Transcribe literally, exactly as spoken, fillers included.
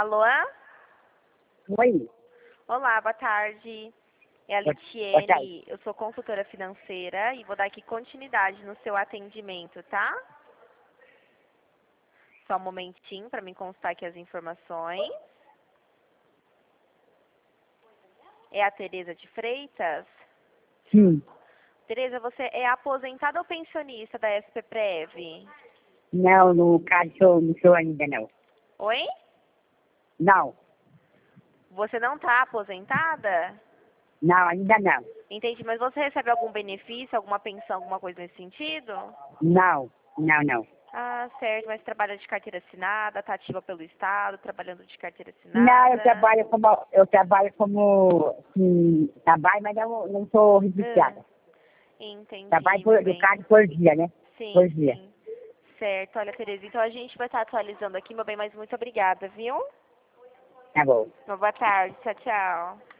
Alô? Oi. Olá, boa tarde. É a Boa- boa tarde. Litiene, eu sou consultora financeira e vou dar aqui continuidade no seu atendimento, tá? Só um momentinho para me constar aqui as informações. É a Tereza de Freitas? Sim. Tereza, você é aposentada ou pensionista da S P Prev? Não, no caso, sou, não sou ainda, não. Oi? Não. Você não está aposentada? Não, ainda não. Entendi, mas você recebe algum benefício, alguma pensão, alguma coisa nesse sentido? Não. Não, não. Ah, certo, mas trabalha de carteira assinada, está ativa pelo Estado, trabalhando de carteira Não, eu assinada. trabalho como, eu trabalho como, sim, trabalho, mas não, não sou Ah, registrada. Trabalho entendi, por, meu do bem. caso por dia, né? Por Sim, dia. sim. Certo, olha, Tereza, então a gente vai estar atualizando aqui, meu bem, mas muito obrigada, viu? Tá bom. Uma boa tarde, tchau, tchau.